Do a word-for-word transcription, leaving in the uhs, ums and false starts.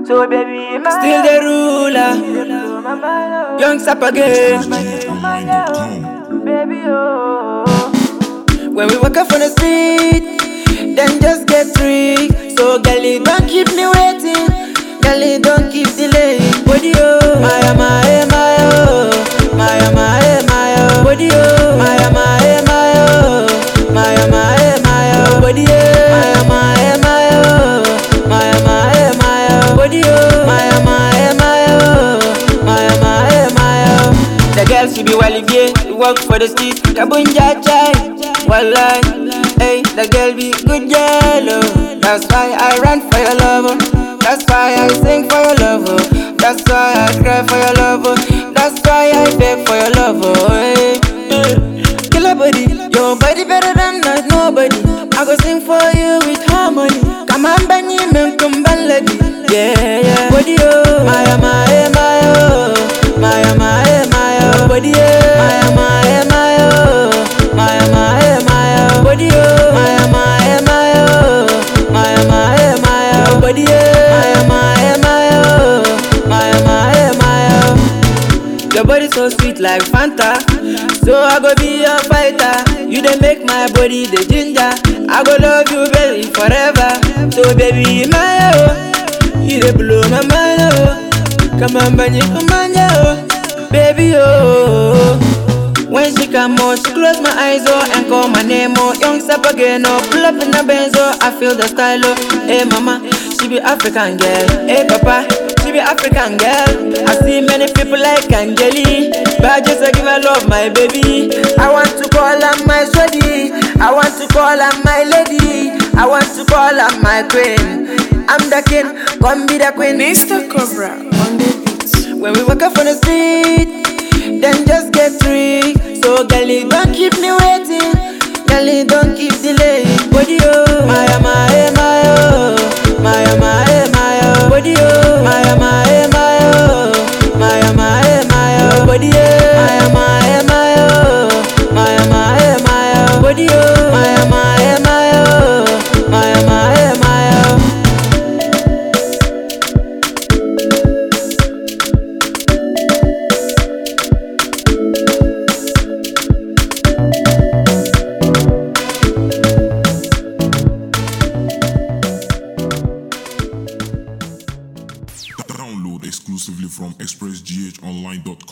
So baby, my Still the ruler, young sap again. baby, oh. When we walk up on the street, then just get free. So girlie, don't keep me waiting. Girlie, don't keep delaying. Body oh, Maya, Maya, Maya, oh. Maya, Maya, Maya, oh. Body oh, Maya, Maya, Maya, oh. Maya, Maya, Maya, oh. Body oh, Maya, Maya, Maya, oh. Maya, Maya, Maya, oh. Body oh, Maya, Maya, Maya, oh. Maya, Maya, Maya, oh. The girl she be Walivier, work for the street, Kabunja chai. Wallah, hey, the girl be good girl, oh. That's why I run for your love, oh. That's why I sing for your love, oh. That's why I cry for your love, oh. That's why I beg for your love, oh. Hey, hey. Kill a body, your body better than not nobody. I go sing for you with harmony. Come on, Benny, man, come lady. Yeah, yeah. Body, oh, Maya, Maya, Maya, oh. Maya, Maya, Maya, oh. Body, oh, Maya, Maya, Maya, oh. Maya, Maya, Maya, oh. Body, oh, Maya, Maya, Maya, oh. Maya, Maya, Maya, oh. Body, oh, Maya, Maya, Maya, oh. Maya, Maya, Maya, oh. Your body so sweet like Fanta, so I go be your fighter. You dey make my body the ginger. I go love you baby forever. So baby Maya, oh, you dey blow my mind, oh. Come on, Benny, come on, oh, baby, oh. When she come out, she close my eyes, oh, and call my name, oh. Young sap again, oh. Pull up in the Benz, oh. I feel the style, oh. Hey mama, she be African girl. Hey papa, she be African girl. I see many people like Angeli, but I just give her love, my baby. I want to call her my sweetie. I want to call her my lady. I want to call her my queen. I'm the king, come be the queen. Mister Cobra on the beat. When we walk up on the street, then just get free. So girlie, don't keep me waiting. Girlie, don't keep delaying. Body oh, Maya, Maya, Maya, oh. Maya, Maya, Maya, oh. Body oh, Maya, Maya, Maya, oh. Maya, Maya, Maya, oh. Body oh, Maya, Maya, Maya, oh. Maya, Maya, Maya, oh. Body oh, Maya, Maya, Maya, oh. Maya, Maya, Maya, oh. Download exclusively from express g h online dot com.